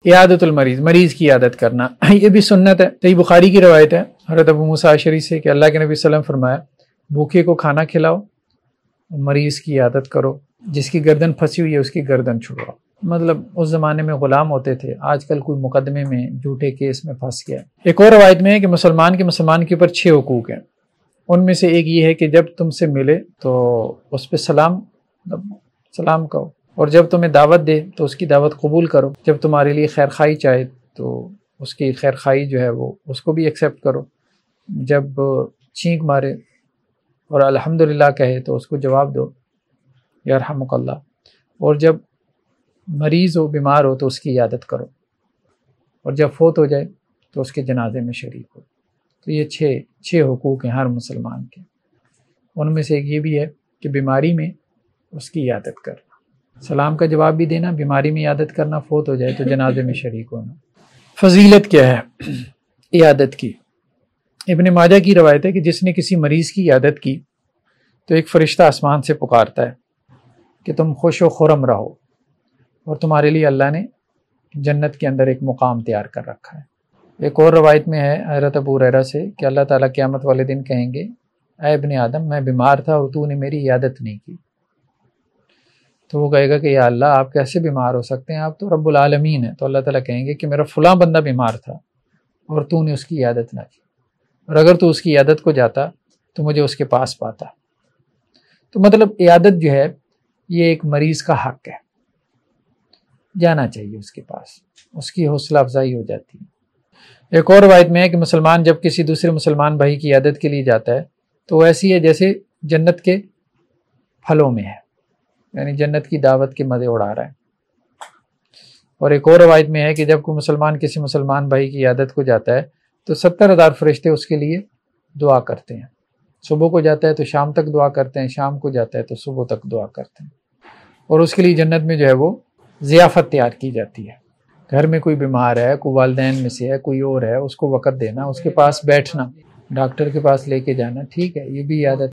عیادت المریض، مریض کی عیادت کرنا، یہ بھی سنت ہے۔ صحیح بخاری کی روایت ہے حضرت ابو موسیٰ اشعری سے کہ اللہ کے نبی صلی اللہ علیہ وسلم فرمایا بھوکے کو کھانا کھلاؤ، مریض کی عیادت کرو، جس کی گردن پھنسی ہوئی ہے اس کی گردن چھڑواؤ۔ مطلب اس زمانے میں غلام ہوتے تھے، آج کل کوئی مقدمے میں جھوٹے کیس میں پھنس گیا۔ ایک اور روایت میں ہے کہ مسلمان کے اوپر 6 حقوق ہیں، ان میں سے ایک یہ ہے کہ جب تم سے ملے تو اس پہ سلام کہو، اور جب تمہیں دعوت دے تو اس کی دعوت قبول کرو، جب تمہارے لیے خیر خواہی چاہے تو اس کی خیر خواہی جو ہے وہ اس کو بھی ایکسیپٹ کرو، جب چھینک مارے اور الحمدللہ کہے تو اس کو جواب دو یرحمک اللہ، اور جب مریض ہو بیمار ہو تو اس کی عیادت کرو، اور جب فوت ہو جائے تو اس کے جنازے میں شریک ہو۔ تو یہ 6 حقوق ہیں ہر مسلمان کے، ان میں سے ایک یہ بھی ہے کہ بیماری میں اس کی عیادت کرنا، سلام کا جواب بھی دینا، بیماری میں عیادت کرنا، فوت ہو جائے تو جنازے میں شریک ہونا۔ فضیلت کیا ہے عیادت کی؟ ابن ماجہ کی روایت ہے کہ جس نے کسی مریض کی عیادت کی تو ایک فرشتہ آسمان سے پکارتا ہے کہ تم خوش و خرم رہو، اور تمہارے لیے اللہ نے جنت کے اندر ایک مقام تیار کر رکھا ہے۔ ایک اور روایت میں ہے حضرت ابو ہریرہ سے کہ اللہ تعالیٰ قیامت والے دن کہیں گے اے ابن آدم میں بیمار تھا اور تو نے میری عیادت نہیں کی، تو وہ کہے گا کہ یا اللہ آپ کیسے بیمار ہو سکتے ہیں، آپ تو رب العالمین ہیں۔ تو اللہ تعالیٰ کہیں گے کہ میرا فلاں بندہ بیمار تھا اور تو نے اس کی عیادت نہ کی، اور اگر تو اس کی عیادت کو جاتا تو مجھے اس کے پاس پاتا۔ تو مطلب عیادت جو ہے یہ ایک مریض کا حق ہے، جانا چاہیے اس کے پاس، اس کی حوصلہ افزائی ہو جاتی ہے۔ ایک اور روایت میں ہے کہ مسلمان جب کسی دوسرے مسلمان بھائی کی عیادت کے لیے جاتا ہے تو وہ ایسی ہے جیسے جنت کے پھلوں میں ہے، یعنی جنت کی دعوت کے مزے اڑا رہا ہے۔ اور ایک اور روایت میں ہے کہ جب کوئی مسلمان کسی مسلمان بھائی کی عیادت کو جاتا ہے تو 70,000 فرشتے اس کے لیے دعا کرتے ہیں، صبح کو جاتا ہے تو شام تک دعا کرتے ہیں، شام کو جاتا ہے تو صبح تک دعا کرتے ہیں، اور اس کے لیے جنت میں جو ہے وہ ضیافت تیار کی جاتی ہے۔ گھر میں کوئی بیمار ہے، کوئی والدین میں سے ہے، کوئی اور ہے، اس کو وقت دینا، اس کے پاس بیٹھنا، ڈاکٹر کے پاس لے کے جانا، ٹھیک ہے، یہ بھی عادت